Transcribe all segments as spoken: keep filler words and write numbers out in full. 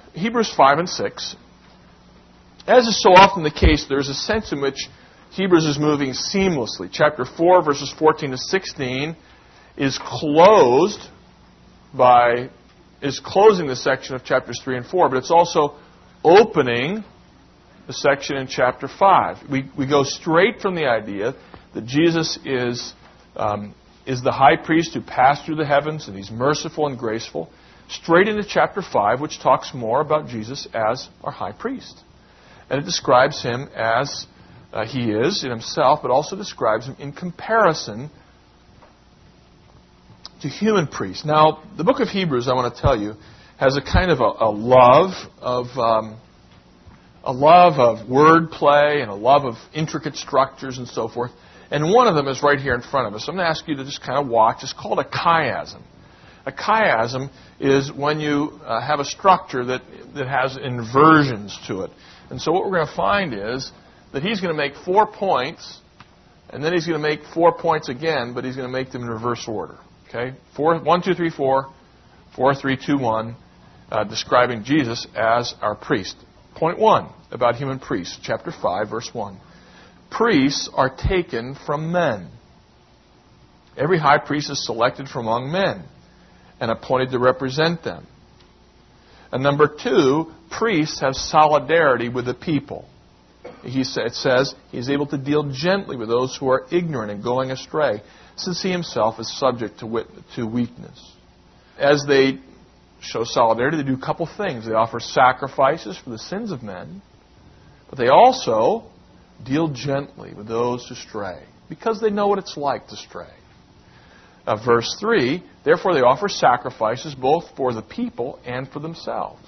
Hebrews five and six, as is so often the case, there's a sense in which Hebrews is moving seamlessly. Chapter four, verses fourteen to sixteen, is closed by is closing the section of chapters three and four, but it's also opening the section in chapter five. We we go straight from the idea that Jesus is um, is the high priest who passed through the heavens, and he's merciful and graceful, straight into chapter five, which talks more about Jesus as our high priest. And it describes him as uh, he is in himself, but also describes him in comparison to human priests. Now, the book of Hebrews, I want to tell you, has a kind of a, a love of um, a love of wordplay and a love of intricate structures and so forth. And one of them is right here in front of us. I'm going to ask you to just kind of watch. It's called a chiasm. A chiasm is when you uh, have a structure that that has inversions to it. And so what we're going to find is that he's going to make four points, and then he's going to make four points again, but he's going to make them in reverse order. Okay, four, one, two, three, four, four, three, two, one, uh, describing Jesus as our priest. Point one about human priests, chapter five, verse one. Priests are taken from men. Every high priest is selected from among men and appointed to represent them. And number two, priests have solidarity with the people. He sa- it says he's able to deal gently with those who are ignorant and going astray, since he himself is subject to, wit- to weakness. As they show solidarity, they do a couple things. They offer sacrifices for the sins of men, but they also deal gently with those who stray, because they know what it's like to stray. Uh, verse three, therefore they offer sacrifices both for the people and for themselves.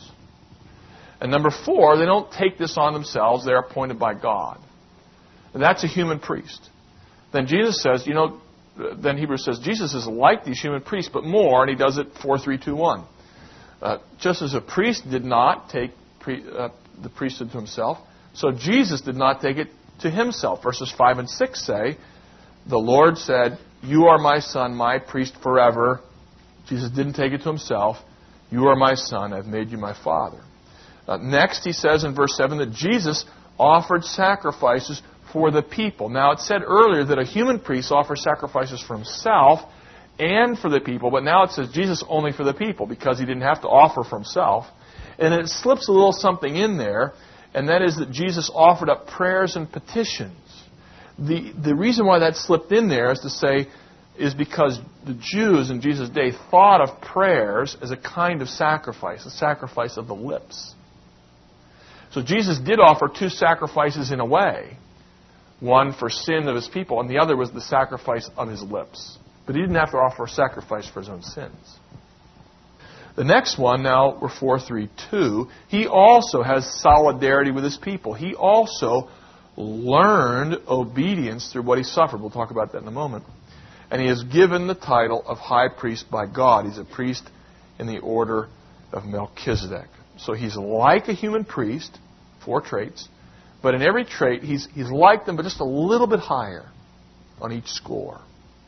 And number four, they don't take this on themselves. They're appointed by God. And that's a human priest. Then Jesus says, you know, then Hebrews says, Jesus is like these human priests, but more, and he does it four, three, two, one. Uh, just as a priest did not take pre, uh, the priesthood to himself, so Jesus did not take it to himself. Verses five and six say, the Lord said, you are my son, my priest forever. Jesus didn't take it to himself. You are my son, I've made you my father. Uh, next, he says in verse seven that Jesus offered sacrifices for the people. Now, it said earlier that a human priest offers sacrifices for himself and for the people, but now it says Jesus only for the people because he didn't have to offer for himself. And it slips a little something in there, and that is that Jesus offered up prayers and petitions. The, the reason why that slipped in there is to say, is because the Jews in Jesus' day thought of prayers as a kind of sacrifice, a sacrifice of the lips. So Jesus did offer two sacrifices in a way. One for sin of his people, and the other was the sacrifice of his lips. But he didn't have to offer a sacrifice for his own sins. The next one, now we're four, three, two. He also has solidarity with his people. He also learned obedience through what he suffered. We'll talk about that in a moment. And he is given the title of high priest by God. He's a priest in the order of Melchizedek. So he's like a human priest, four traits. But in every trait, he's, he's like them, but just a little bit higher on each score.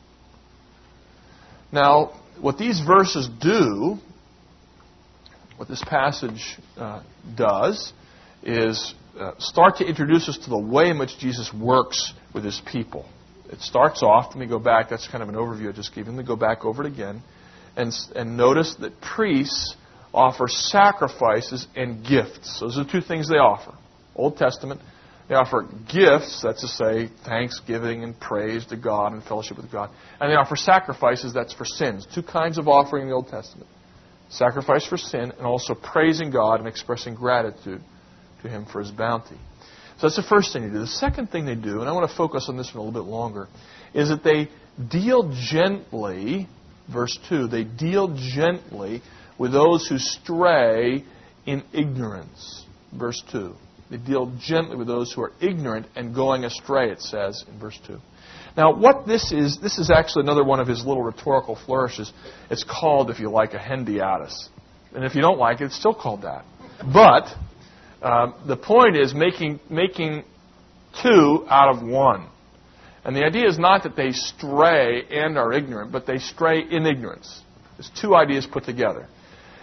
Now, what these verses do, what this passage uh, does, is uh, start to introduce us to the way in which Jesus works with his people. It starts off, let me go back, that's kind of an overview I just gave you. Let me go back over it again. And, and notice that priests offer sacrifices and gifts. Those are the two things they offer. Old Testament, they offer gifts, that's to say, thanksgiving and praise to God and fellowship with God. And they offer sacrifices, that's for sins. Two kinds of offering in the Old Testament. Sacrifice for sin and also praising God and expressing gratitude to him for his bounty. So that's the first thing they do. The second thing they do, and I want to focus on this one a little bit longer, is that they deal gently, verse two, they deal gently with those who stray in ignorance. Verse two. They deal gently with those who are ignorant and going astray, it says in verse two. Now, what this is, this is actually another one of his little rhetorical flourishes. It's called, if you like, a hendiatus. And if you don't like it, it's still called that. But um, the point is making, making two out of one. And the idea is not that they stray and are ignorant, but they stray in ignorance. There's two ideas put together.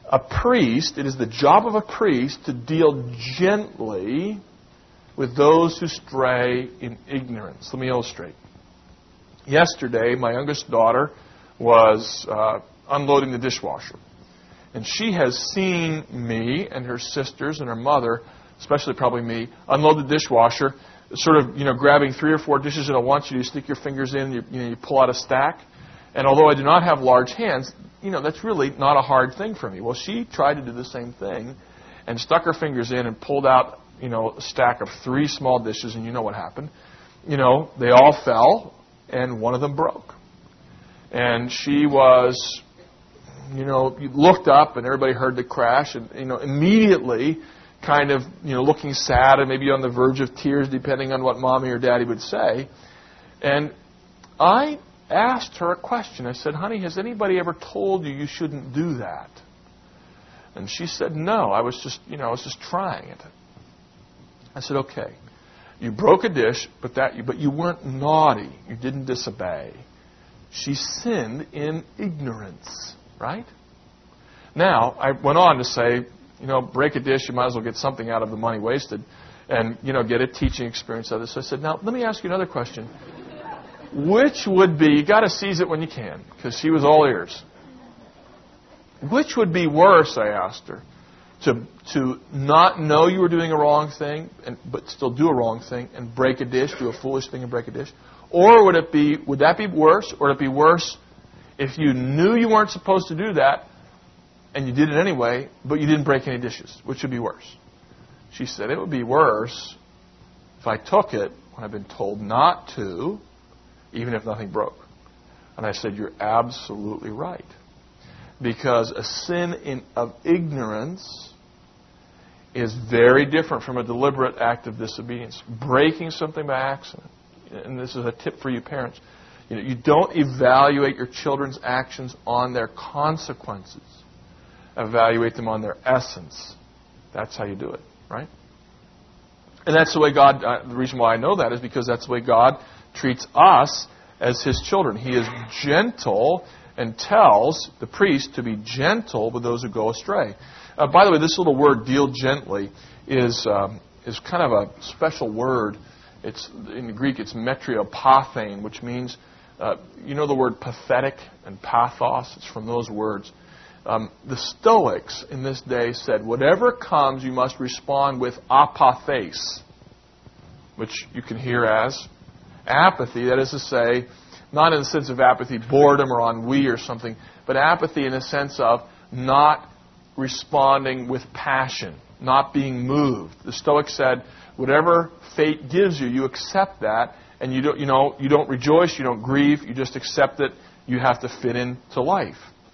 a priest, it is the job of a priest to deal gently with those who stray in ignorance. Let me illustrate. Yesterday, my youngest daughter was uh, unloading the dishwasher. And she has seen me and her sisters and her mother, especially probably me, unload the dishwasher, sort of, you know, grabbing three or four dishes at once. You stick your fingers in, you, you know, you pull out a stack. And although I do not have large hands, you know, that's really not a hard thing for me. Well, she tried to do the same thing and stuck her fingers in and pulled out, you know, a stack of three small dishes, and you know what happened. You know, they all fell, and one of them broke. And she was, you know, looked up, and everybody heard the crash, and, you know, immediately kind of, you know, looking sad and maybe on the verge of tears, depending on what Mommy or Daddy would say. And I asked her a question. I said, honey, has anybody ever told you you shouldn't do that? And she said, no, I was just, you know, I was just trying it. I said, okay, you broke a dish, but that, but you weren't naughty. You didn't disobey. She sinned in ignorance, right? Now, I went on to say, you know, break a dish, you might as well get something out of the money wasted and, you know, get a teaching experience out of this. So I said, now, let me ask you another question. Which would be, you got to seize it when you can, because she was all ears. Which would be worse, I asked her, to to not know you were doing a wrong thing, and but still do a wrong thing, and break a dish, do a foolish thing and break a dish? Or would it be, would that be worse, or would it be worse if you knew you weren't supposed to do that, and you did it anyway, but you didn't break any dishes? Which would be worse? She said, it would be worse if I took it when I've been told not to, even if nothing broke. And I said, you're absolutely right. Because a sin in, of ignorance is very different from a deliberate act of disobedience. Breaking something by accident, and this is a tip for you parents, you know, you don't evaluate your children's actions on their consequences. Evaluate them on their essence. That's how you do it, right? And that's the way God, uh, the reason why I know that is because that's the way God treats us as His children. He is gentle and tells the priest to be gentle with those who go astray. Uh, by the way, this little word, deal gently, is um, is kind of a special word. It's in the Greek, it's metriopathane, which means, uh, you know the word pathetic and pathos? It's from those words. Um, the Stoics in this day said, whatever comes, you must respond with apathes, which you can hear as apathy. That is to say, not in the sense of apathy, boredom or ennui or something, but apathy in the sense of not responding with passion, not being moved. The Stoics said, whatever fate gives you, you accept that, and you don't, you know, you don't rejoice, you don't grieve, you just accept it. You have to fit into life.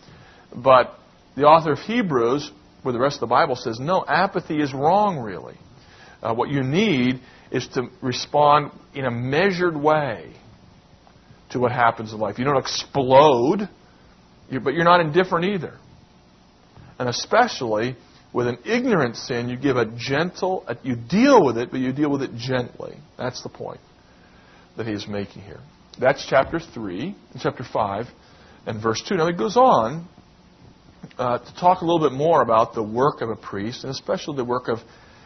But the author of Hebrews, where the rest of the Bible says, no, apathy is wrong, really. Uh, what you need is to respond in a measured way to what happens in life. You don't explode, but you're not indifferent either. And especially with an ignorant sin, you give a gentle, you deal with it, but you deal with it gently. That's the point that he's making here. That's chapter three, chapter five, and verse two. Now he goes on uh, to talk a little bit more about the work of a priest, and especially the work of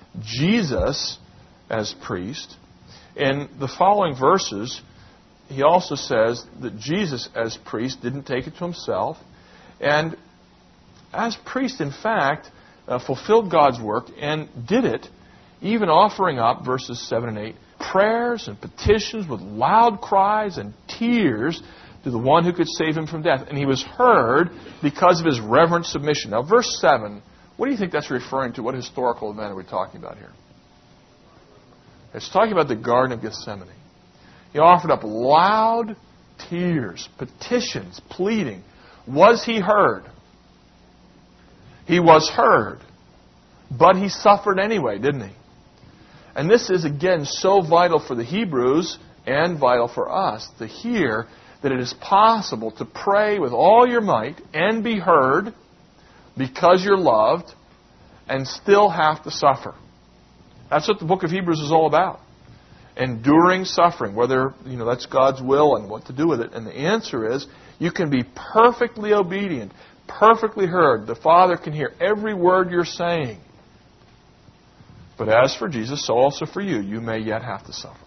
Jesus as priest. In the following verses, he also says that Jesus as priest didn't take it to himself, and as priest, in fact, uh, fulfilled God's work and did it, even offering up, verses seven and eight, prayers and petitions with loud cries and tears to the one who could save him from death. And he was heard because of his reverent submission. Now, verse seven, what do you think that's referring to? What historical event are we talking about here? It's talking about the Garden of Gethsemane. He offered up loud tears, petitions, pleading. Was he heard? He was heard. But he suffered anyway, didn't he? And this is, again, so vital for the Hebrews and vital for us to hear that it is possible to pray with all your might and be heard because you're loved and still have to suffer. That's what the book of Hebrews is all about. Enduring suffering, whether, you know, that's God's will and what to do with it. And the answer is, you can be perfectly obedient, perfectly heard. The Father can hear every word you're saying. But as for Jesus, so also for you. You may yet have to suffer.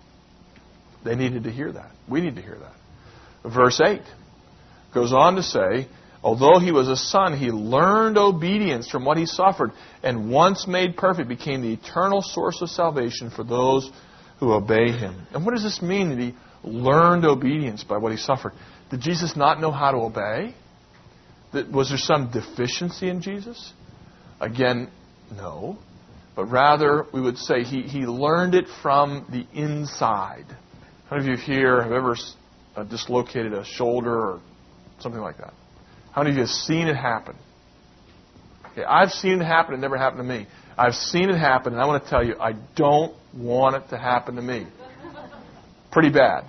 They needed to hear that. We need to hear that. Verse eight goes on to say, although he was a son, he learned obedience from what he suffered, and once made perfect, became the eternal source of salvation for those who obey him. And what does this mean that he learned obedience by what he suffered? Did Jesus not know how to obey? Was there some deficiency in Jesus? Again, no. But rather, we would say he, he learned it from the inside. How many of you here have ever uh, dislocated a shoulder or something like that? How many of you have seen it happen? Okay, I've seen it happen. It never happened to me. I've seen it happen, and I want to tell you, I don't want it to happen to me. Pretty bad.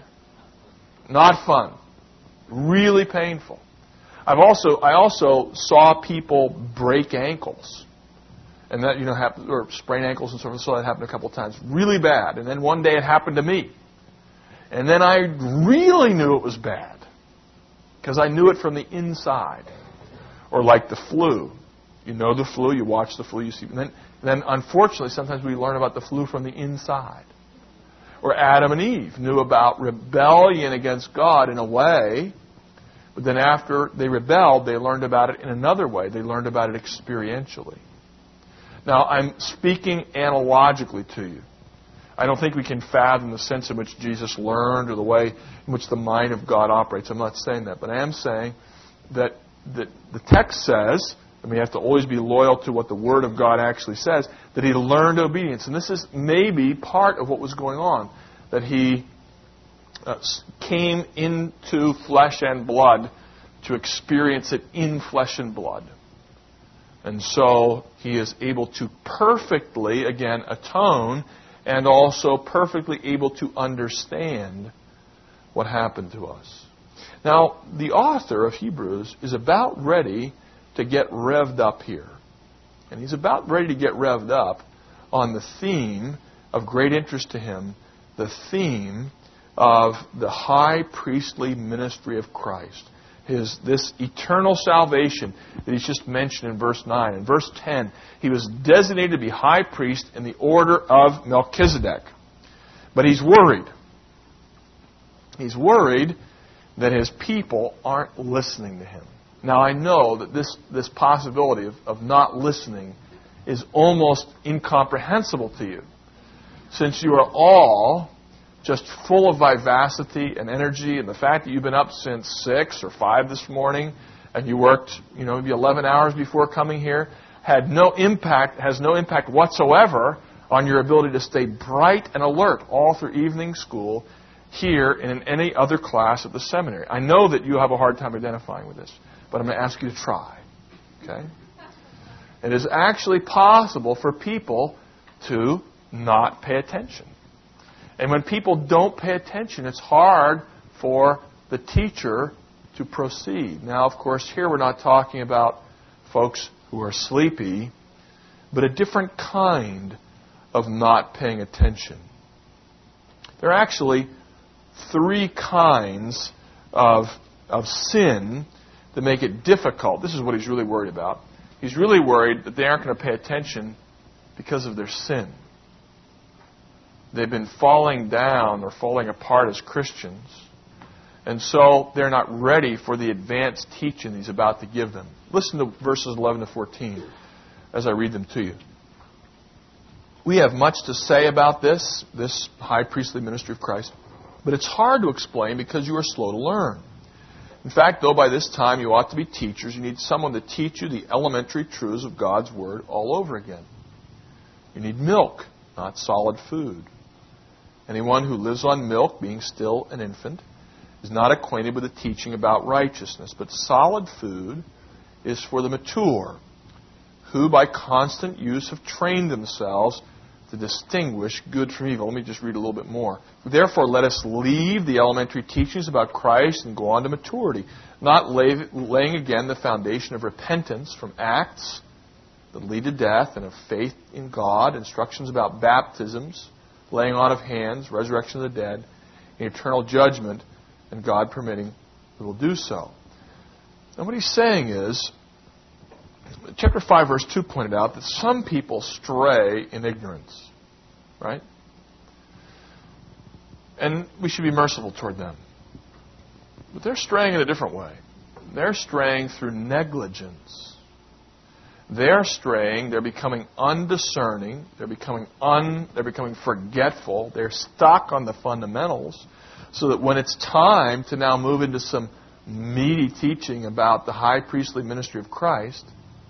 Not fun. Really painful. I've also I also saw people break ankles, and that you know happened, or sprain ankles and so forth. So that happened a couple of times. Really bad. And then one day it happened to me, and then I really knew it was bad. Because I knew it from the inside. Or like the flu. You know the flu, you watch the flu, you see. And then, then unfortunately, sometimes we learn about the flu from the inside. Or Adam and Eve knew about rebellion against God in a way. But then after they rebelled, they learned about it in another way. They learned about it experientially. Now, I'm speaking analogically to you. I don't think we can fathom the sense in which Jesus learned or the way in which the mind of God operates. I'm not saying that. But I am saying that, that the text says, and we have to always be loyal to what the Word of God actually says, that he learned obedience. And this is maybe part of what was going on. That he uh, came into flesh and blood to experience it in flesh and blood. And so he is able to perfectly, again, atone and also perfectly able to understand what happened to us. Now, the author of Hebrews is about ready to get revved up here. And he's about ready to get revved up on the theme of great interest to him, the theme of the high priestly ministry of Christ. His, this eternal salvation that he's just mentioned in verse nine. In verse ten, he was designated to be high priest in the order of Melchizedek. But he's worried. He's worried that his people aren't listening to him. Now, I know that this, this possibility of, of not listening is almost incomprehensible to you, since you are all just full of vivacity and energy, and the fact that you've been up since six or five this morning, and you worked, you know, maybe eleven hours before coming here, had no impact, has no impact whatsoever on your ability to stay bright and alert all through evening school here and in any other class at the seminary. I know that you have a hard time identifying with this, but I'm going to ask you to try. Okay? It is actually possible for people to not pay attention. And when people don't pay attention, it's hard for the teacher to proceed. Now, of course, here we're not talking about folks who are sleepy, but a different kind of not paying attention. There are actually three kinds of, of sin that make it difficult. This is what he's really worried about. He's really worried that they aren't going to pay attention because of their sin. They've been falling down or falling apart as Christians. And so they're not ready for the advanced teaching he's about to give them. Listen to verses eleven to fourteen as I read them to you. We have much to say about this, this high priestly ministry of Christ, but it's hard to explain because you are slow to learn. In fact, though by this time you ought to be teachers, you need someone to teach you the elementary truths of God's Word all over again. You need milk, not solid food. Anyone who lives on milk, being still an infant, is not acquainted with the teaching about righteousness. But solid food is for the mature, who by constant use have trained themselves to distinguish good from evil. Let me just read a little bit more. Therefore, let us leave the elementary teachings about Christ and go on to maturity, not lay, laying again the foundation of repentance from acts that lead to death and of faith in God, instructions about baptisms, laying on of hands, resurrection of the dead, and eternal judgment, and God permitting, we will do so. And what he's saying is, chapter five, verse two pointed out that some people stray in ignorance. Right? And we should be merciful toward them. But they're straying in a different way. They're straying through negligence. They're straying, they're becoming undiscerning, they're becoming un, they're becoming forgetful, they're stuck on the fundamentals, so that when it's time to now move into some meaty teaching about the high priestly ministry of Christ,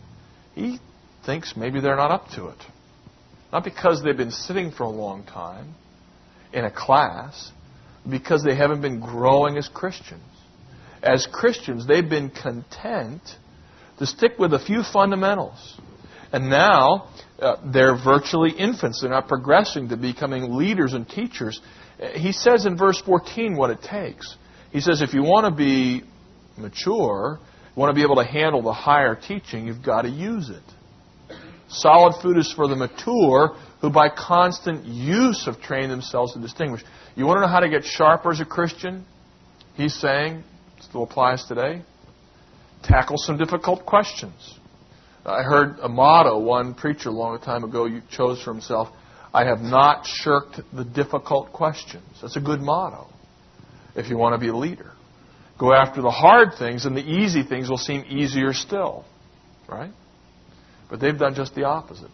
he thinks maybe they're not up to it. Not because they've been sitting for a long time in a class, because they haven't been growing as Christians. As Christians, they've been content to stick with a few fundamentals. And now, uh, they're virtually infants. They're not progressing to becoming leaders and teachers. He says in verse fourteen what it takes. He says if you want to be mature, you want to be able to handle the higher teaching, you've got to use it. Solid food is for the mature, who by constant use have trained themselves to distinguish. You want to know how to get sharper as a Christian? He's saying, still applies today, tackle some difficult questions. I heard a motto one preacher a long time ago chose for himself, I have not shirked the difficult questions. That's a good motto if you want to be a leader. Go after the hard things, and the easy things will seem easier still. Right? But they've done just the opposite.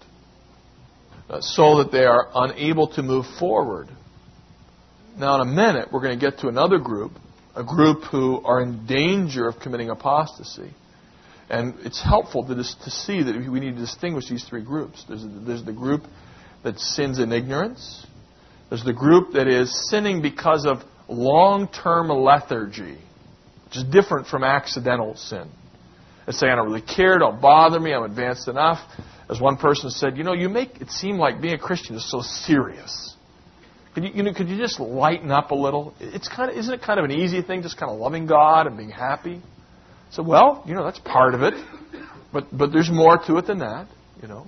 Uh, so that they are unable to move forward. Now in a minute, we're going to get to another group, a group who are in danger of committing apostasy. And it's helpful to, to see that we need to distinguish these three groups. There's, there's the group that sins in ignorance. There's the group that is sinning because of long-term lethargy, which is different from accidental sin. They say, I don't really care, don't bother me, I'm advanced enough. As one person said, you know, you make it seem like being a Christian is so serious. Could you, you know, could you just lighten up a little? It's kind of, isn't it kind of an easy thing, just kind of loving God and being happy? So, well, you know, that's part of it. But but there's more to it than that, you know.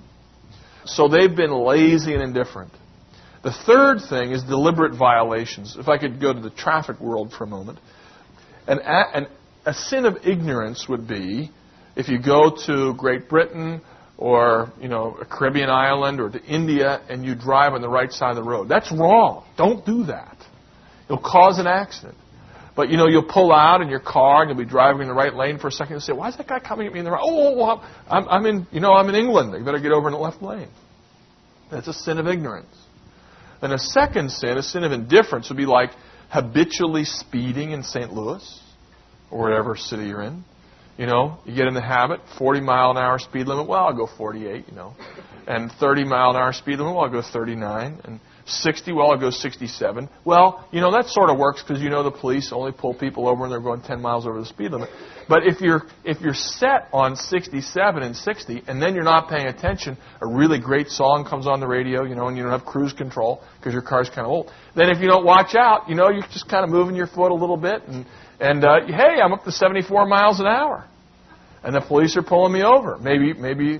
So they've been lazy and indifferent. The third thing is deliberate violations. If I could go to the traffic world for a moment. An, an, a sin of ignorance would be if you go to Great Britain or, you know, a Caribbean island or to India and you drive on the right side of the road. That's wrong. Don't do that. You'll cause an accident. But, you know, you'll pull out in your car and you'll be driving in the right lane for a second and say, why is that guy coming at me in the right? Oh, well, I'm, I'm in, you know, I'm in England. You better get over in the left lane. That's a sin of ignorance. And a second sin, a sin of indifference, would be like habitually speeding in Saint Louis or whatever city you're in. You know, you get in the habit, forty mile an hour speed limit, well, I'll go forty-eight, you know. And thirty mile an hour speed limit, well, I'll go thirty-nine. And sixty, well, I'll go sixty-seven. Well, you know, that sort of works because you know the police only pull people over when they're going ten miles over the speed limit. But if you're if you're set on sixty-seven and sixty, and then you're not paying attention, a really great song comes on the radio, you know, and you don't have cruise control because your car's kind of old. Then if you don't watch out, you know, you're just kind of moving your foot a little bit, and and uh, hey, I'm up to seventy-four miles an hour, and the police are pulling me over. Maybe maybe,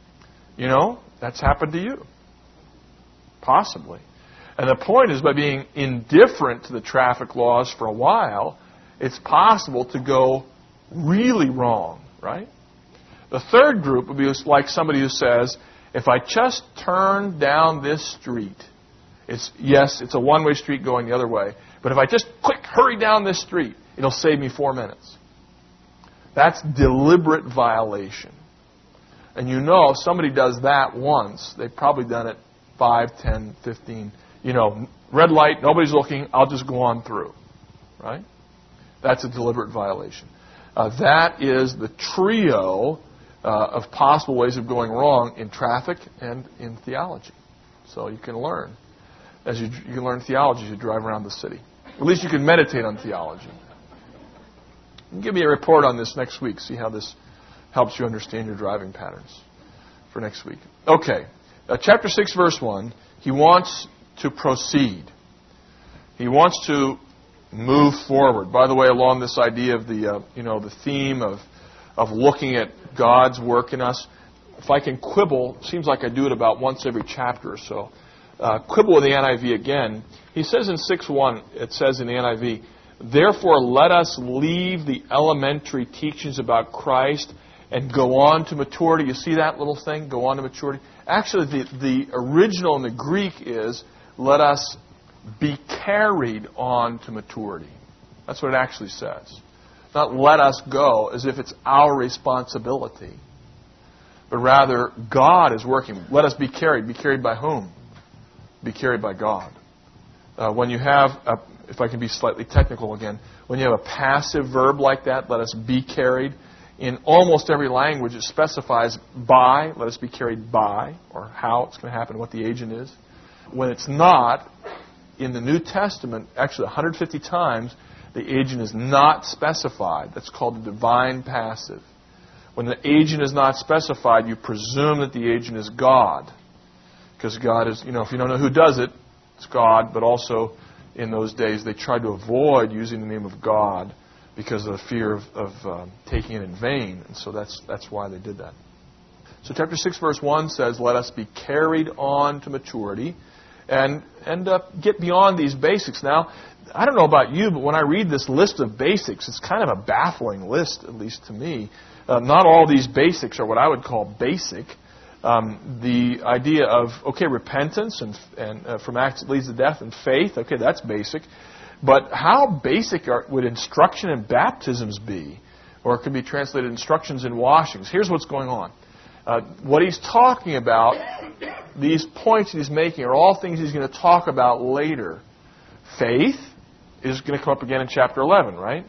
you know, that's happened to you. Possibly. And the point is, by being indifferent to the traffic laws for a while, it's possible to go really wrong, right? The third group would be like somebody who says, if I just turn down this street, it's yes, it's a one-way street going the other way, but if I just quick hurry down this street, it'll save me four minutes. That's deliberate violation. And you know, if somebody does that once, they've probably done it five, ten, fifteen, you know, red light, nobody's looking, I'll just go on through, right? That's a deliberate violation. Uh, that is the trio uh, of possible ways of going wrong in traffic and in theology. So you can learn. As you, you can learn theology as you drive around the city. At least you can meditate on theology. And give me a report on this next week, see how this helps you understand your driving patterns for next week. Okay. Uh, chapter six, verse one, he wants to proceed. He wants to move forward. By the way, along this idea of the, uh, you know, the theme of of looking at God's work in us, if I can quibble, seems like I do it about once every chapter or so. Uh, quibble with the N I V again. He says in six one, it says in the N I V, Therefore, let us leave the elementary teachings about Christ and go on to maturity. You see that little thing, go on to maturity? Actually, the, the original in the Greek is, let us be carried on to maturity. That's what it actually says. Not let us go as if it's our responsibility, but rather God is working. Let us be carried. Be carried by whom? Be carried by God. Uh, when you have, a, if I can be slightly technical again, when you have a passive verb like that, let us be carried, in almost every language it specifies by, let us be carried by, or how it's going to happen, what the agent is. When it's not, in the New Testament, actually one hundred fifty times, the agent is not specified. That's called the divine passive. When the agent is not specified, you presume that the agent is God. Because God is, you know, if you don't know who does it, it's God. But also, in those days, they tried to avoid using the name of God because of the fear of, of um, taking it in vain. And so that's that's why they did that. So chapter six, verse one says, let us be carried on to maturity and, and uh, get beyond these basics. Now, I don't know about you, but when I read this list of basics, it's kind of a baffling list, at least to me. Uh, not all these basics are what I would call basic. Um, the idea of, okay, repentance and, and uh, from acts that leads to death and faith, okay, that's basic. But how basic are, would instruction in baptisms be? Or it could be translated instructions in washings. Here's what's going on. Uh, what he's talking about, these points he's making, are all things he's going to talk about later. Faith is going to come up again in chapter eleven, right?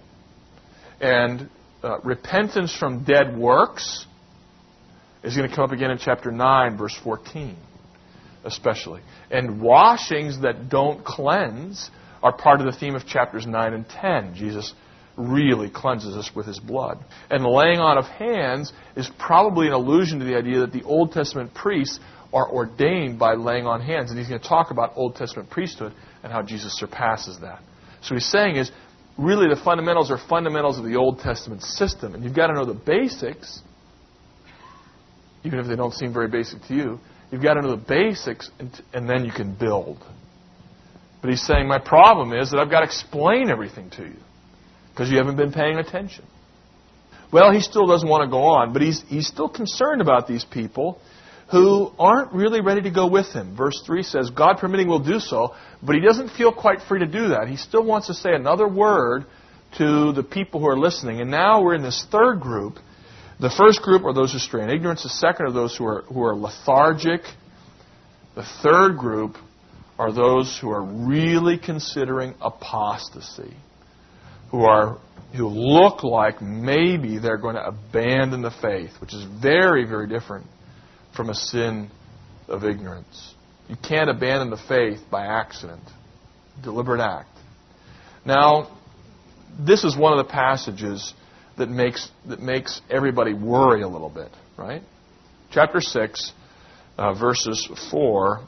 And uh, repentance from dead works is going to come up again in chapter nine, verse fourteen, especially. And washings that don't cleanse are part of the theme of chapters nine and ten. Jesus really cleanses us with His blood. And the laying on of hands is probably an allusion to the idea that the Old Testament priests are ordained by laying on hands. And he's going to talk about Old Testament priesthood and how Jesus surpasses that. So he's saying is, really the fundamentals are fundamentals of the Old Testament system. And you've got to know the basics, even if they don't seem very basic to you. You've got to know the basics, and, and then you can build. But he's saying, my problem is that I've got to explain everything to you because you haven't been paying attention. Well, he still doesn't want to go on, but he's, he's still concerned about these people who aren't really ready to go with him. Verse three says, God permitting will do so, but he doesn't feel quite free to do that. He still wants to say another word to the people who are listening. And now we're in this third group. The first group are those who stray in ignorance. The second are those who are, who are lethargic. The third group are those who are really considering apostasy, who are who look like maybe they're going to abandon the faith, which is very, very different from a sin of ignorance. You can't abandon the faith by accident, deliberate act. Now, this is one of the passages that makes that makes everybody worry a little bit, right? Chapter six, uh, verses four,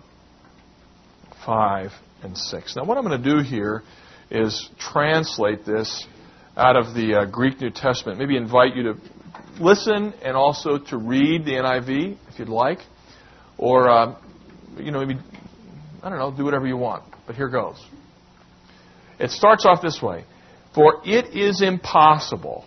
five, and six. Now, what I'm going to do here is translate this out of the uh, Greek New Testament. Maybe invite you to listen and also to read the N I V if you'd like, or uh, you know, maybe I don't know, do whatever you want. But here goes. It starts off this way: for it is impossible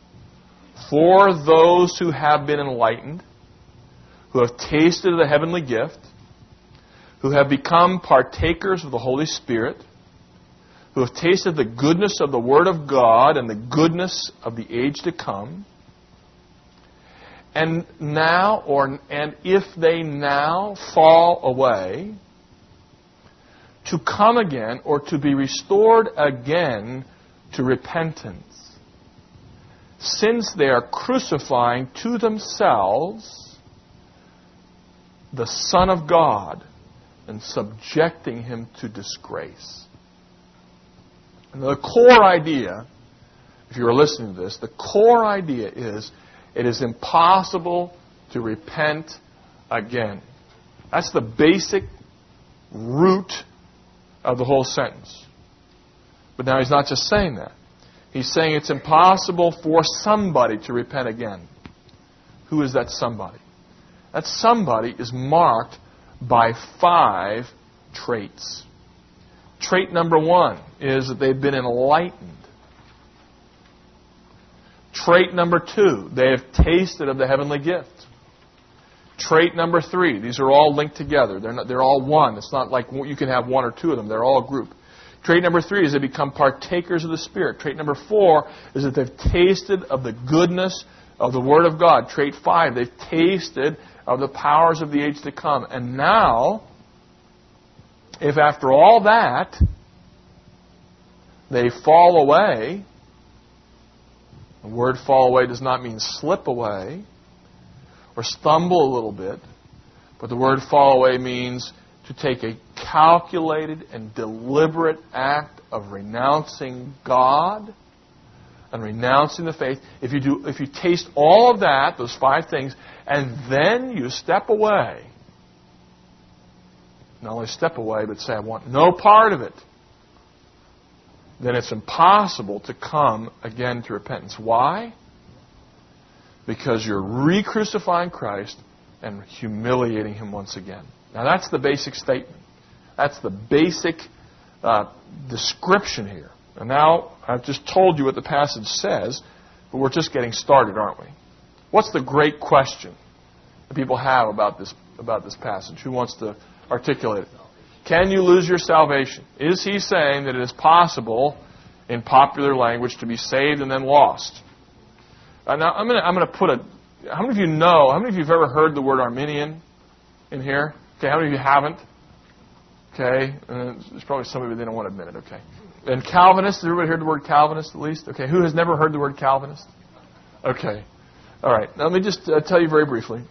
for those who have been enlightened, who have tasted of the heavenly gift, who have become partakers of the Holy Spirit, who have tasted the goodness of the Word of God and the goodness of the age to come, and now, or and if they now fall away, to come again or to be restored again to repentance, since they are crucifying to themselves the Son of God and subjecting Him to disgrace. And the core idea, if you are listening to this, the core idea is it is impossible to repent again. That's the basic root of the whole sentence. But now he's not just saying that. He's saying it's impossible for somebody to repent again. Who is that somebody? That somebody is marked by five traits. Trait number one is that they've been enlightened. Trait number two, they have tasted of the heavenly gift. Trait number three, these are all linked together. They're not, they're all one. It's not like you can have one or two of them. They're all a group. Trait number three is they become partakers of the Spirit. Trait number four is that they've tasted of the goodness of the Word of God. Trait five, they've tasted of the powers of the age to come. And now, if after all that, they fall away, the word fall away does not mean slip away or stumble a little bit, but the word fall away means to take a calculated and deliberate act of renouncing God and renouncing the faith. If you do, if you taste all of that, those five things, and then you step away, not only step away, but say, I want no part of it, then it's impossible to come again to repentance. Why? Because you're re-crucifying Christ and humiliating Him once again. Now that's the basic statement. That's the basic uh, description here. And now I've just told you what the passage says, but we're just getting started, aren't we? What's the great question that people have about this about this passage? Who wants to articulate it? Can you lose your salvation? Is he saying that it is possible, in popular language, to be saved and then lost? Uh, now, I'm going to I'm going to put a... How many of you know, how many of you have ever heard the word Arminian in here? Okay, how many of you haven't? Okay, uh, there's probably some of you that don't want to admit it, okay. And Calvinist, has everybody heard the word Calvinist at least? Okay, who has never heard the word Calvinist? Okay, all right. Now let me just uh, tell you very briefly.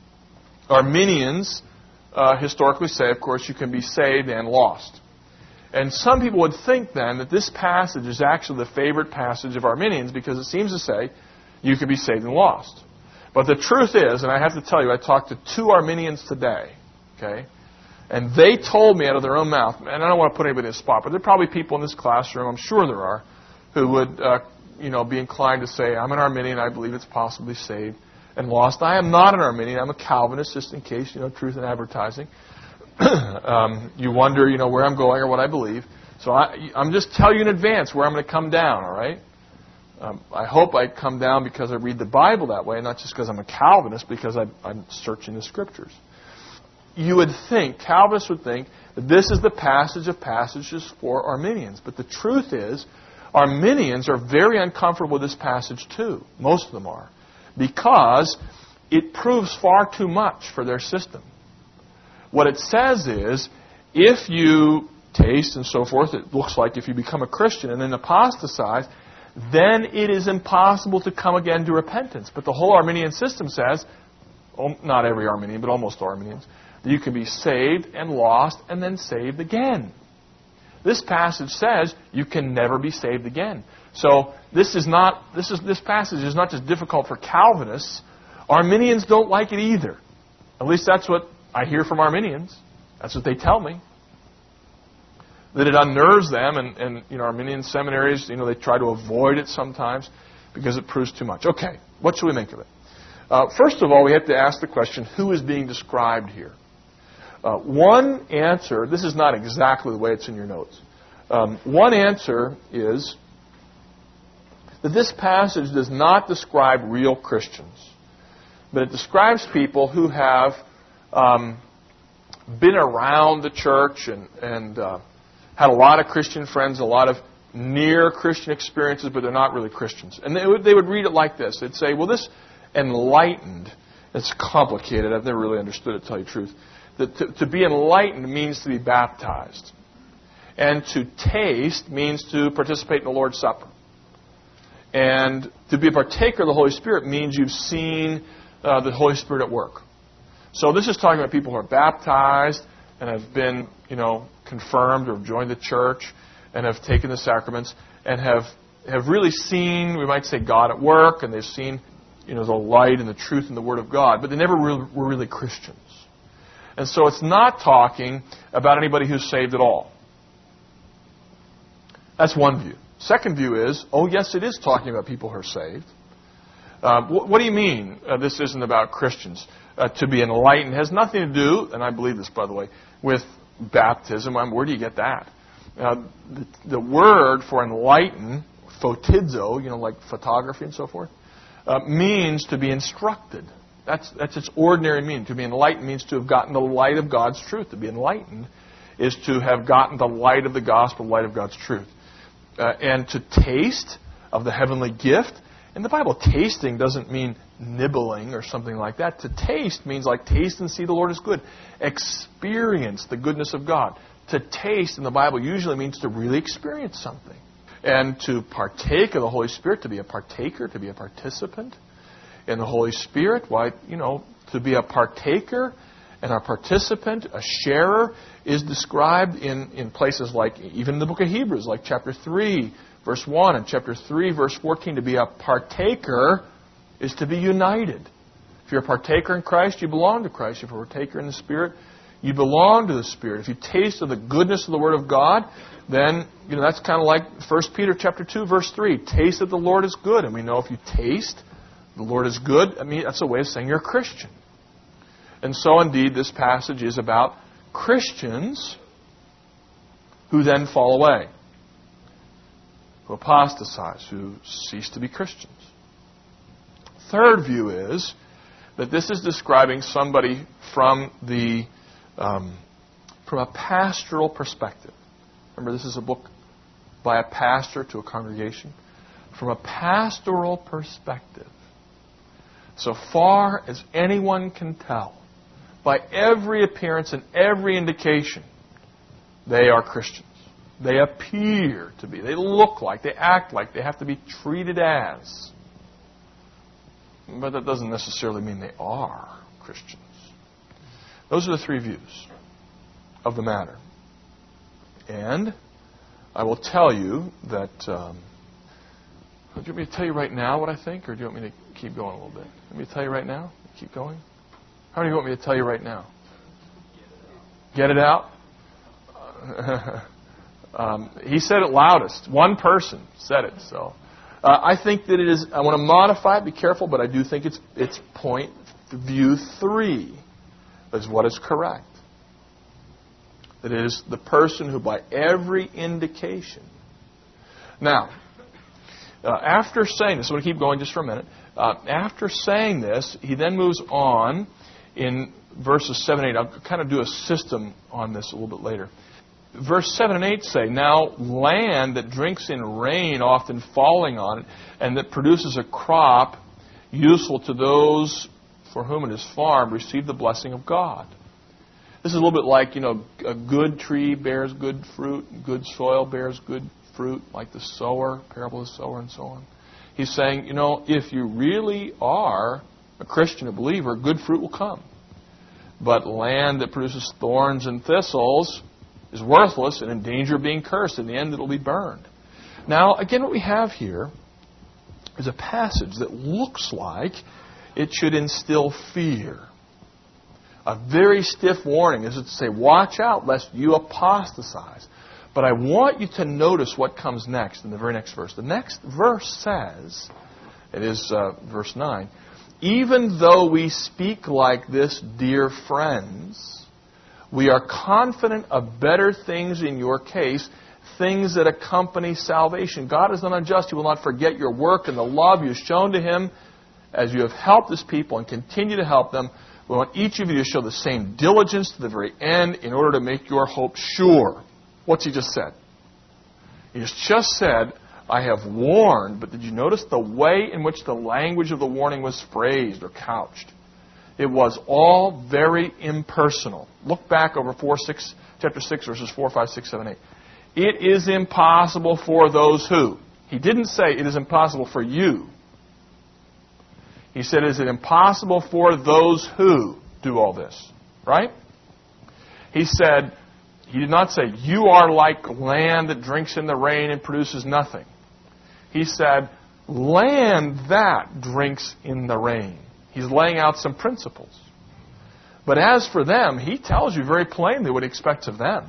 Arminians uh, historically say, of course, you can be saved and lost. And some people would think then that this passage is actually the favorite passage of Arminians because it seems to say you can be saved and lost. But the truth is, and I have to tell you, I talked to two Arminians today, okay, and they told me out of their own mouth, and I don't want to put anybody in a spot, but there are probably people in this classroom, I'm sure there are, who would uh, you know, be inclined to say, I'm an Arminian, I believe it's possibly saved and lost. I am not an Arminian, I'm a Calvinist, just in case, you know, truth in advertising. um, you wonder, you know, where I'm going or what I believe. So I, I'm just telling you in advance where I'm going to come down, all right? Um, I hope I come down because I read the Bible that way, not just because I'm a Calvinist, because I, I'm searching the Scriptures. You would think, Calvinists would think, that this is the passage of passages for Arminians. But the truth is, Arminians are very uncomfortable with this passage too. Most of them are. Because it proves far too much for their system. What it says is, if you taste and so forth, it looks like if you become a Christian and then apostatize, then it is impossible to come again to repentance. But the whole Arminian system says, not every Arminian, but almost Arminians, that you can be saved and lost and then saved again. This passage says you can never be saved again. So this is not this is this passage is not just difficult for Calvinists. Arminians don't like it either. At least that's what I hear from Arminians. That's what they tell me. That it unnerves them, and, and you know, Arminian seminaries, you know, they try to avoid it sometimes because it proves too much. Okay, what should we make of it? Uh, first of all, we have to ask the question, who is being described here? Uh, one answer, this is not exactly the way it's in your notes. Um, one answer is that this passage does not describe real Christians, but it describes people who have um, been around the church and, and uh, had a lot of Christian friends, a lot of near Christian experiences, but they're not really Christians. And they would, they would read it like this. They'd say, well, this enlightened, it's complicated. I've never really understood it, to tell you the truth. That to, to be enlightened means to be baptized. And to taste means to participate in the Lord's Supper. And to be a partaker of the Holy Spirit means you've seen uh, the Holy Spirit at work. So this is talking about people who are baptized and have been, you know, confirmed or have joined the church and have taken the sacraments and have have really seen, we might say, God at work, and they've seen, you know, the light and the truth and the Word of God, but they never really, were really Christians. And so it's not talking about anybody who's saved at all. That's one view. Second view is, oh, yes, it is talking about people who are saved. Uh, what, what do you mean uh, this isn't about Christians? Uh, to be enlightened has nothing to do, and I believe this, by the way, with baptism. I mean, where do you get that? Uh, the, the word for enlighten, photizo, you know, like photography and so forth, uh, means to be instructed. That's, that's its ordinary meaning. To be enlightened means to have gotten the light of God's truth. To be enlightened is to have gotten the light of the gospel, light of God's truth. Uh, and to taste of the heavenly gift. In the Bible, tasting doesn't mean nibbling or something like that. To taste means like taste and see the Lord is good. Experience the goodness of God. To taste in the Bible usually means to really experience something. And to partake of the Holy Spirit, to be a partaker, to be a participant in the Holy Spirit, why, you know, to be a partaker and a participant, a sharer, is described in, in places like, even in the book of Hebrews, like chapter three, verse one, and chapter three, verse fourteen. To be a partaker is to be united. If you're a partaker in Christ, you belong to Christ. If you're a partaker in the Spirit, you belong to the Spirit. If you taste of the goodness of the Word of God, then, you know, that's kind of like First Peter chapter two, verse three. Taste that the Lord is good. And we know if you taste the Lord is good, I mean, that's a way of saying you're a Christian. And so, indeed, this passage is about Christians who then fall away, who apostatize, who cease to be Christians. Third view is that this is describing somebody from the um, from a pastoral perspective. Remember, this is a book by a pastor to a congregation. From a pastoral perspective, so far as anyone can tell, by every appearance and every indication, they are Christians. They appear to be. They look like, they act like, they have to be treated as. But that doesn't necessarily mean they are Christians. Those are the three views of the matter. And I will tell you that... Um, do you want me to tell you right now what I think, or do you want me to keep going a little bit? Want me to tell you right now? Keep going? How many of you want me to tell you right now? Get it out? um, he said it loudest. One person said it. So uh, I think that it is, I want to modify it, be careful, but I do think it's, it's point view three is what is correct. That it is the person who by every indication. Now, Uh, after saying this, I'm going to keep going just for a minute. Uh, after saying this, he then moves on in verses seven and eight. I'll kind of do a system on this a little bit later. Verse seven and eight say, "Now land that drinks in rain, often falling on it, and that produces a crop useful to those for whom it is farmed, receive the blessing of God." This is a little bit like, you know, a good tree bears good fruit, good soil bears good fruit, like the sower, parable of the sower, and so on. He's saying, you know, if you really are a Christian, a believer, good fruit will come. But land that produces thorns and thistles is worthless and in danger of being cursed. In the end, it will be burned. Now, again, what we have here is a passage that looks like it should instill fear. A very stiff warning is to say, watch out lest you apostatize. But I want you to notice what comes next in the very next verse. The next verse says, it is uh, verse nine, "Even though we speak like this, dear friends, we are confident of better things in your case, things that accompany salvation. God is not unjust. He will not forget your work and the love you have shown to Him as you have helped His people and continue to help them. We want each of you to show the same diligence to the very end in order to make your hope sure." What's he just said? He has just said, I have warned, but did you notice the way in which the language of the warning was phrased or couched? It was all very impersonal. Look back over four, six, chapter six, verses four, five, six, seven, eight. It is impossible for those who. He didn't say it is impossible for you. He said, is it impossible for those who do all this? Right? He said, he did not say, you are like land that drinks in the rain and produces nothing. He said, land that drinks in the rain. He's laying out some principles. But as for them, he tells you very plainly what he expects of them.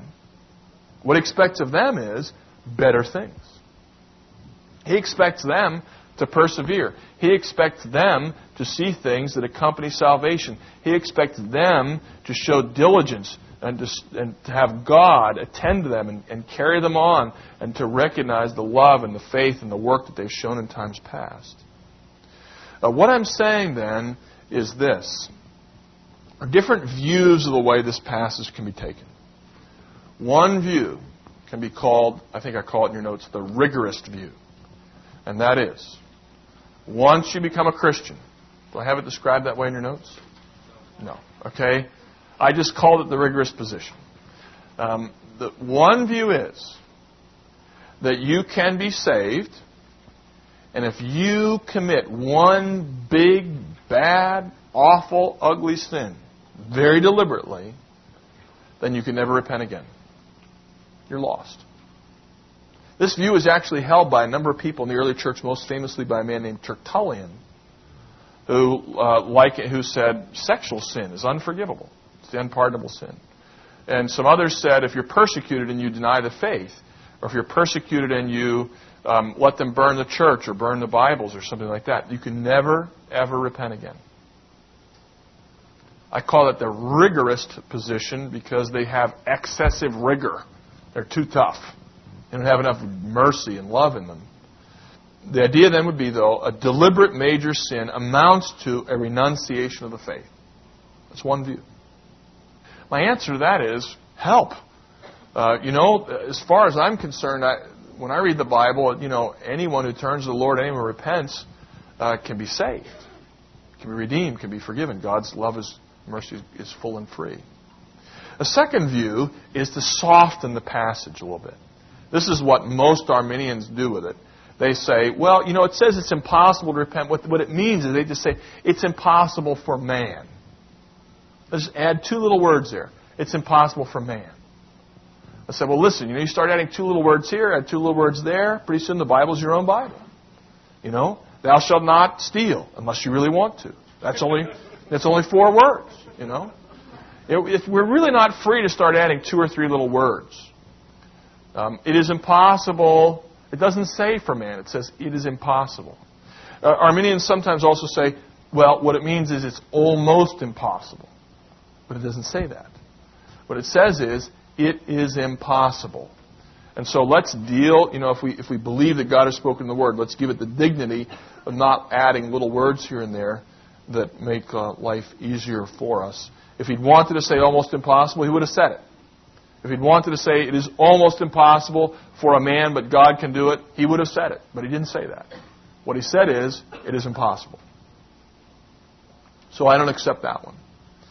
What he expects of them is better things. He expects them to persevere. He expects them to see things that accompany salvation. He expects them to show diligence and to, and to have God attend to them and, and carry them on and to recognize the love and the faith and the work that they've shown in times past. Uh, what I'm saying then is this. There are different views of the way this passage can be taken. One view can be called, I think I call it in your notes, the rigorist view. And that is, once you become a Christian, do I have it described that way in your notes? No. Okay? I just called it the rigorous position. Um, the one view is that you can be saved, and if you commit one big, bad, awful, ugly sin very deliberately, then you can never repent again. You're lost. This view is actually held by a number of people in the early church, most famously by a man named Tertullian, who, uh, like it, who said sexual sin is unforgivable. It's the unpardonable sin. And some others said if you're persecuted and you deny the faith, or if you're persecuted and you um, let them burn the church or burn the Bibles or something like that, you can never, ever repent again. I call it the rigorist position because they have excessive rigor. They're too tough. They don't have enough mercy and love in them. The idea then would be, though, a deliberate major sin amounts to a renunciation of the faith. That's one view. My answer to that is help. Uh, you know, as far as I'm concerned, I, when I read the Bible, you know, anyone who turns to the Lord, anyone who repents, uh, can be saved, can be redeemed, can be forgiven. God's love, His mercy is full and free. A second view is to soften the passage a little bit. This is what most Arminians do with it. They say, well, you know, it says it's impossible to repent. What, what it means is they just say, it's impossible for man. Let's add two little words there. It's impossible for man. I said, well, listen, you know, you start adding two little words here, add two little words there, pretty soon the Bible's your own Bible. You know, thou shalt not steal unless you really want to. That's only, that's only four words, you know. If we're really not free to start adding two or three little words. Um, it is impossible. It doesn't say for man. It says it is impossible. Uh, Arminians sometimes also say, well, what it means is it's almost impossible. But it doesn't say that. What it says is it is impossible. And so let's deal, you know, if we if we believe that God has spoken the Word, let's give it the dignity of not adding little words here and there that make uh, life easier for us. If He'd wanted to say almost impossible, He would have said it. If He'd wanted to say it is almost impossible for a man, but God can do it, He would have said it. But He didn't say that. What He said is, it is impossible. So I don't accept that one.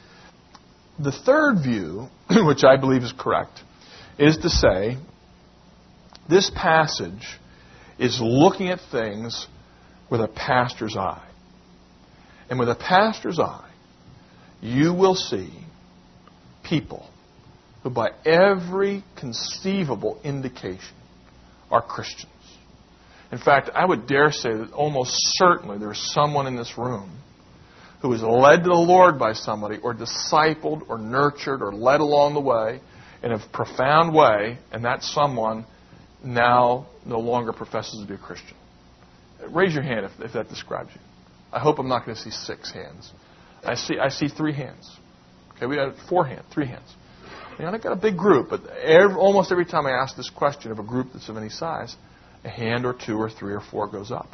The third view, which I believe is correct, is to say this passage is looking at things with a pastor's eye. And with a pastor's eye, you will see people who by every conceivable indication are Christians. In fact, I would dare say that almost certainly there's someone in this room who is led to the Lord by somebody or discipled or nurtured or led along the way in a profound way, and that someone now no longer professes to be a Christian. Raise your hand if, if that describes you. I hope I'm not going to see six hands. I see I see three hands. Okay, we have four hands, three hands. You know, I've got a big group, but every, almost every time I ask this question of a group that's of any size, a hand or two or three or four goes up.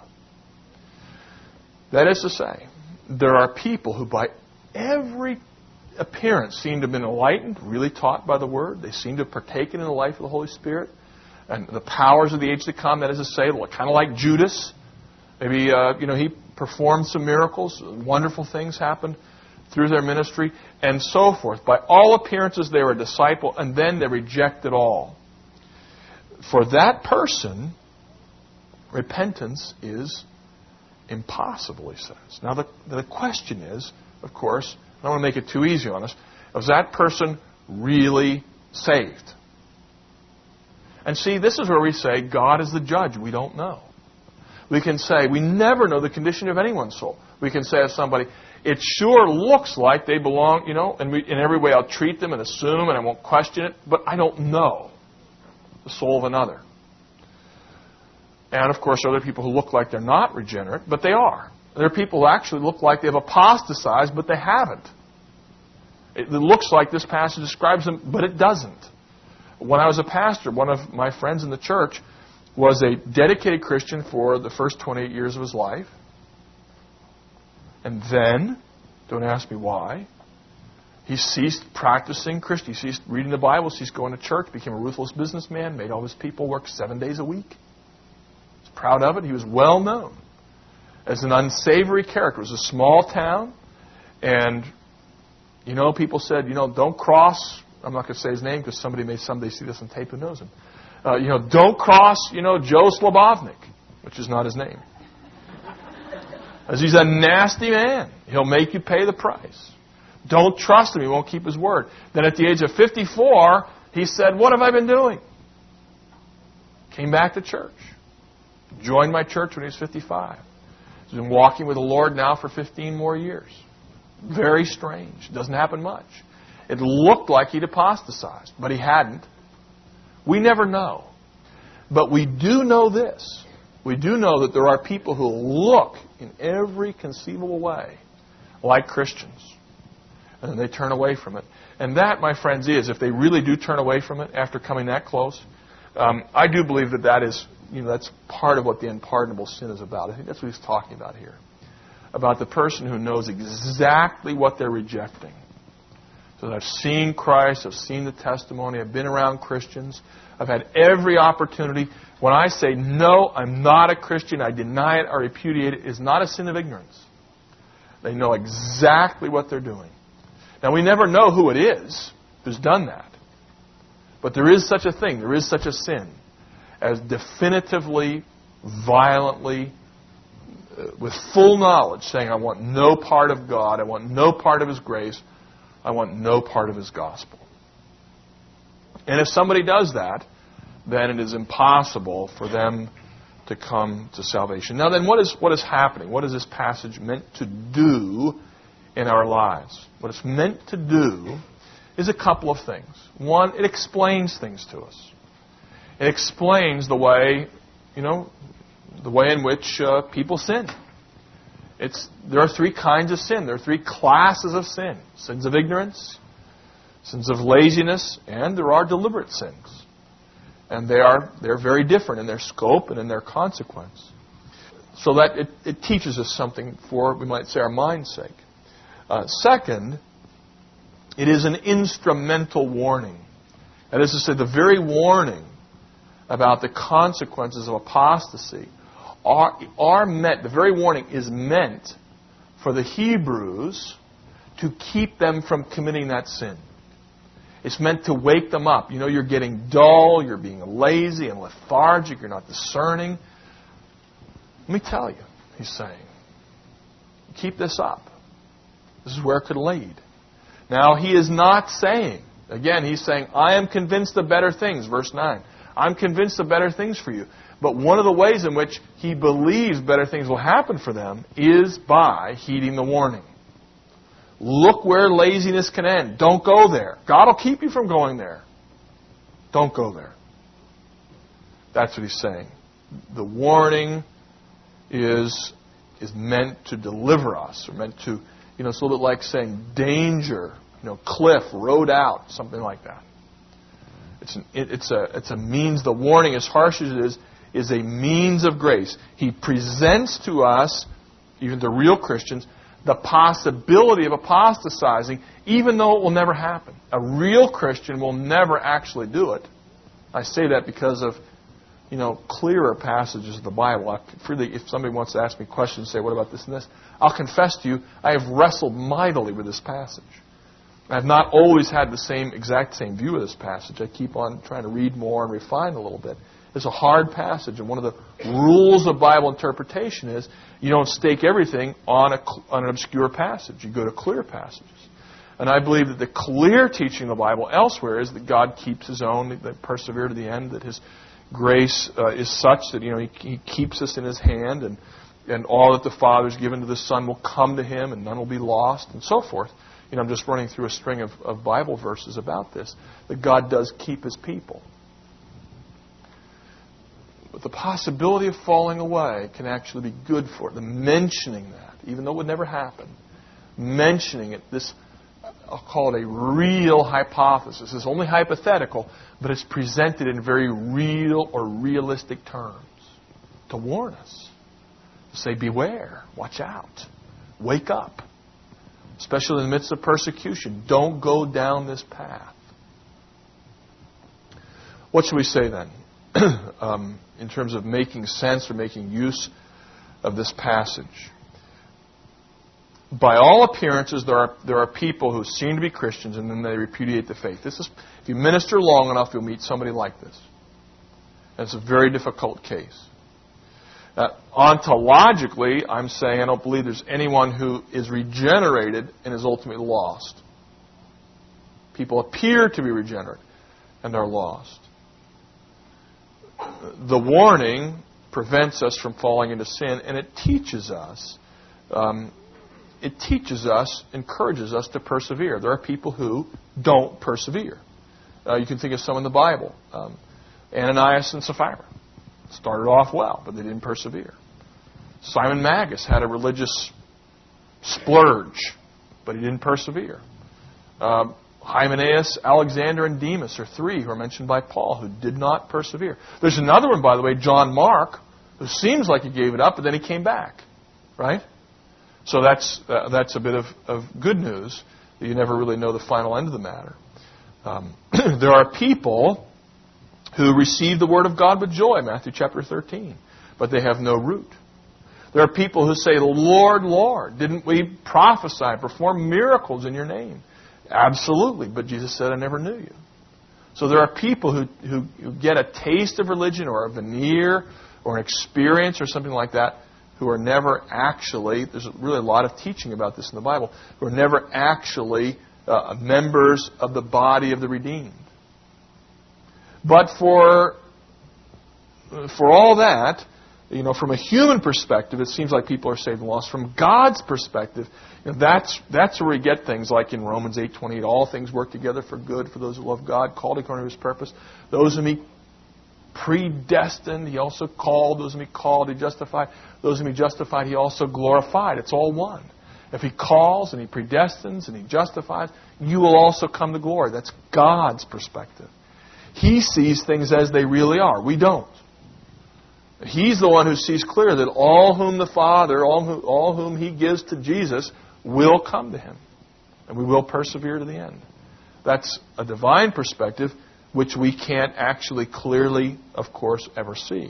That is to say, there are people who by every appearance seem to have been enlightened, really taught by the Word. They seem to have partaken in the life of the Holy Spirit and the powers of the age to come. That is to say, kind of like Judas. Maybe, uh, you know, he performed some miracles. Wonderful things happened through their ministry and so forth. By all appearances, they were a disciple, and then they reject it all. For that person, repentance is impossible, he says. Now, the, the question is, of course, I don't want to make it too easy on us, was that person really saved? And see, this is where we say God is the judge. We don't know. We can say we never know the condition of anyone's soul. We can say of somebody, it sure looks like they belong, you know, and we, in every way I'll treat them and assume and I won't question it, but I don't know the soul of another. And, of course, other people who look like they're not regenerate, but they are. There are people who actually look like they've apostatized, but they haven't. It looks like this passage describes them, but it doesn't. When I was a pastor, one of my friends in the church was a dedicated Christian for the first twenty-eight years of his life. And then, don't ask me why, he ceased practicing Christian. He ceased reading the Bible, ceased going to church, became a ruthless businessman, made all his people work seven days a week. He was proud of it. He was well known as an unsavory character. It was a small town, and, you know, people said, you know, don't cross, I'm not going to say his name because somebody may someday see this on tape who knows him. Uh, you know, don't cross, you know, Joe Slobovnik, which is not his name. As he's a nasty man. He'll make you pay the price. Don't trust him. He won't keep his word. Then at the age of fifty-four, he said, what have I been doing? Came back to church. Joined my church when he was fifty-five. He's been walking with the Lord now for fifteen more years. Very strange. Doesn't happen much. It looked like he'd apostatized, but he hadn't. We never know. But we do know this. We do know that there are people who look in every conceivable way like Christians. And then they turn away from it. And that, my friends, is, if they really do turn away from it after coming that close, um, I do believe that that is, you know, that's part of what the unpardonable sin is about. I think that's what he's talking about here. About the person who knows exactly what they're rejecting. So I've seen Christ, I've seen the testimony, I've been around Christians, I've had every opportunity. When I say, no, I'm not a Christian, I deny it, I repudiate it, it's not a sin of ignorance. They know exactly what they're doing. Now, we never know who it is who's done that. But there is such a thing, there is such a sin, as definitively, violently, uh, with full knowledge, saying, I want no part of God, I want no part of His grace, I want no part of His gospel. And if somebody does that, then it is impossible for them to come to salvation. Now then, what is what is happening? What is this passage meant to do in our lives? What it's meant to do is a couple of things. One, it explains things to us. It explains the way, you know, the way in which uh, people sin. It's there are three kinds of sin. There are three classes of sin. Sins of ignorance, sins of laziness, and there are deliberate sins. And they are they're very different in their scope and in their consequence. So that it, it teaches us something for, we might say, our mind's sake. Uh, second, it is an instrumental warning. That is to say, the very warning about the consequences of apostasy are, are meant, the very warning is meant for the Hebrews to keep them from committing that sin. It's meant to wake them up. You know, you're getting dull, you're being lazy and lethargic, you're not discerning. Let me tell you, he's saying, keep this up. This is where it could lead. Now, he is not saying, again, he's saying, I am convinced of better things, verse nine. I'm convinced of better things for you. But one of the ways in which he believes better things will happen for them is by heeding the warning. Look where laziness can end. Don't go there. God will keep you from going there. Don't go there. That's what he's saying. The warning is, is meant to deliver us, or meant to, you know, it's a little bit like saying danger, you know, cliff, road out, something like that. It's, an, it, it's, a, it's a means, the warning, as harsh as it is, is a means of grace. He presents to us, even to real Christians, the possibility of apostatizing, even though it will never happen. A real Christian will never actually do it. I say that because of, you know, clearer passages of the Bible. I, freely, if somebody wants to ask me questions, say, what about this and this? I'll confess to you, I have wrestled mightily with this passage. I have not always had the same exact same view of this passage. I keep on trying to read more and refine a little bit. It's a hard passage, and one of the rules of Bible interpretation is you don't stake everything on, a, on an obscure passage. You go to clear passages. And I believe that the clear teaching of the Bible elsewhere is that God keeps His own, that persevere to the end, that His grace uh, is such that, you know, He, he keeps us in His hand, and, and all that the Father has given to the Son will come to Him, and none will be lost, and so forth. You know, I'm just running through a string of, of Bible verses about this, that God does keep His people. But the possibility of falling away can actually be good for it. The mentioning that, even though it would never happen, mentioning it, this, I'll call it a real hypothesis. It's only hypothetical, but it's presented in very real or realistic terms to warn us. To say, beware, watch out, wake up. Especially in the midst of persecution. Don't go down this path. What should we say then? um, in terms of making sense or making use of this passage. By all appearances, there are there are people who seem to be Christians and then they repudiate the faith. This is, if you minister long enough, you'll meet somebody like this. And it's a very difficult case. Uh, ontologically, I'm saying I don't believe there's anyone who is regenerated and is ultimately lost. People appear to be regenerate and are lost. The warning prevents us from falling into sin, and it teaches us, um, it teaches us, encourages us to persevere. There are people who don't persevere. Uh, you can think of some in the Bible. Um, Ananias and Sapphira. Started off well, but they didn't persevere. Simon Magus had a religious splurge, but he didn't persevere. Um, Hymenaeus, Alexander, and Demas are three who are mentioned by Paul who did not persevere. There's another one, by the way, John Mark, who seems like he gave it up, but then he came back. Right? So that's uh, that's a bit of, of good news. You never really know the final end of the matter. Um, there are people who receive the word of God with joy, Matthew chapter thirteen, but they have no root. There are people who say, Lord, Lord, didn't we prophesy, perform miracles in your name? Absolutely, but Jesus said, I never knew you. So there are people who, who, who get a taste of religion or a veneer or an experience or something like that who are never actually, there's really a lot of teaching about this in the Bible, who are never actually uh, members of the body of the redeemed. But for for all that, you know, from a human perspective, it seems like people are saved and lost. From God's perspective, you know, that's that's where we get things like in Romans eight twenty-eight, all things work together for good for those who love God, called according to His purpose. Those whom He predestined, He also called. Those whom He called, He justified. Those whom He justified, He also glorified. It's all one. If He calls and He predestines and He justifies, you will also come to glory. That's God's perspective. He sees things as they really are. We don't. He's the one who sees clear that all whom the Father, all whom, all whom He gives to Jesus, will come to Him. And we will persevere to the end. That's a divine perspective which we can't actually clearly, of course, ever see.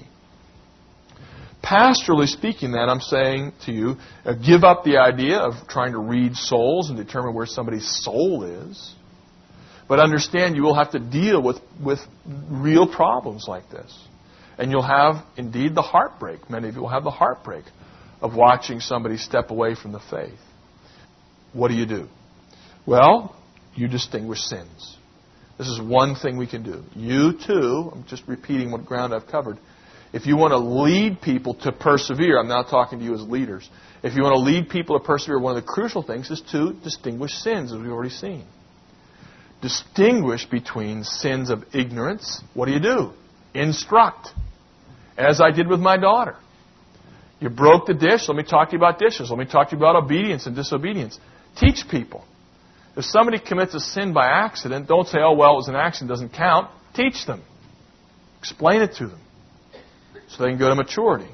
Pastorally speaking, then, I'm saying to you, uh, give up the idea of trying to read souls and determine where somebody's soul is. But understand you will have to deal with, with real problems like this. And you'll have, indeed, the heartbreak. Many of you will have the heartbreak of watching somebody step away from the faith. What do you do? Well, you distinguish sins. This is one thing we can do. You, too, I'm just repeating what ground I've covered. If you want to lead people to persevere, I'm now talking to you as leaders. If you want to lead people to persevere, one of the crucial things is to distinguish sins, as we've already seen. Distinguish between sins of ignorance. What do you do? Instruct. As I did with my daughter. You broke the dish. Let me talk to you about dishes. Let me talk to you about obedience and disobedience. Teach people. If somebody commits a sin by accident, don't say, oh, well, it was an accident, doesn't count. Teach them. Explain it to them. So they can go to maturity.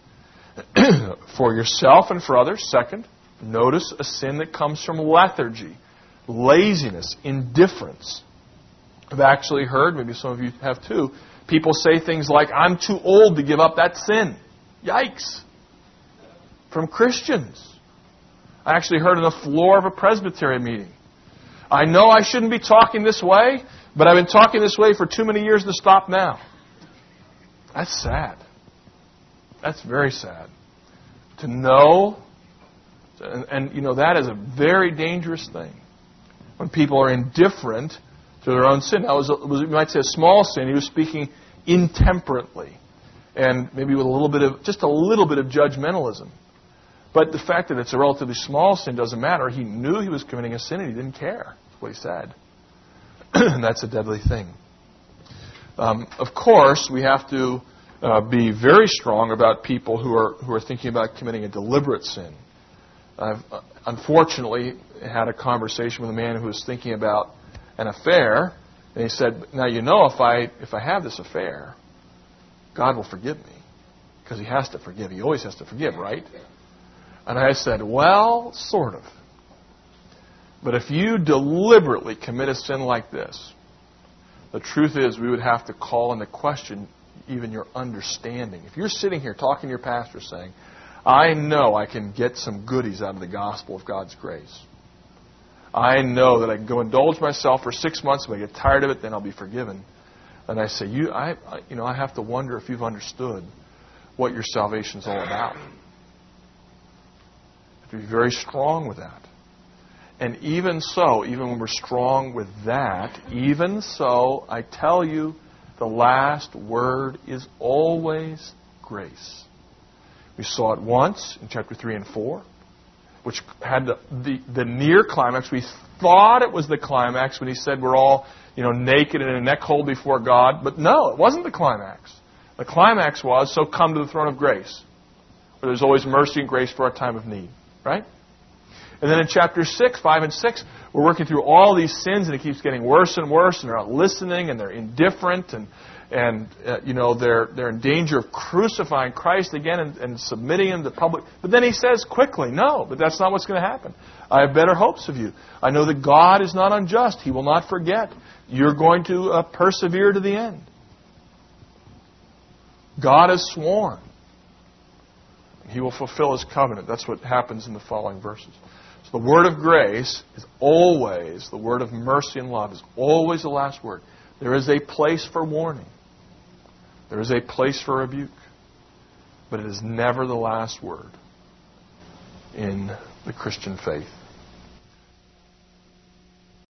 For yourself and for others. Second, notice a sin that comes from lethargy. Laziness, indifference. I've actually heard, maybe some of you have too, people say things like, I'm too old to give up that sin. Yikes. From Christians. I actually heard on the floor of a Presbyterian meeting. I know I shouldn't be talking this way, but I've been talking this way for too many years to stop now. That's sad. That's very sad. To know, and, and you know, that is a very dangerous thing. When people are indifferent to their own sin. Now, it was, it was, you might say, a small sin. He was speaking intemperately, and maybe with a little bit of, just a little bit of judgmentalism. But the fact that it's a relatively small sin doesn't matter. He knew he was committing a sin, and he didn't care. That's what he said. And that's a deadly thing. Um, of course, we have to uh, be very strong about people who are who are thinking about committing a deliberate sin. I've uh, unfortunately had a conversation with a man who was thinking about an affair, and he said, "Now you know if I if I have this affair, God will forgive me because He has to forgive. He always has to forgive, right?" And I said, "Well, sort of. But if you deliberately commit a sin like this, the truth is we would have to call into question even your understanding. If you're sitting here talking to your pastor saying, 'I know I can get some goodies out of the gospel of God's grace. I know that I can go indulge myself for six months. If I get tired of it, then I'll be forgiven.' And I say, you, I, I, you know, I have to wonder if you've understood what your salvation is all about. You have to be very strong with that. And even so, even when we're strong with that, even so, I tell you, the last word is always grace. We saw it once in chapter three and four, which had the, the, the near climax. We thought it was the climax when He said we're all, you know, naked and in a neck hold before God. But no, it wasn't the climax. The climax was, so come to the throne of grace, where there's always mercy and grace for our time of need. Right? And then in chapter six, five and six, we're working through all these sins, and it keeps getting worse and worse, and they're not listening, and they're indifferent, and and uh, you know they're they're in danger of crucifying Christ again and, and submitting Him to public. But then He says quickly, "No, but that's not what's going to happen. I have better hopes of you. I know that God is not unjust; He will not forget. You're going to uh, persevere to the end. God has sworn; He will fulfill His covenant." That's what happens in the following verses. The word of grace is always, the word of mercy and love is always the last word. There is a place for warning. There is a place for rebuke. But it is never the last word in the Christian faith.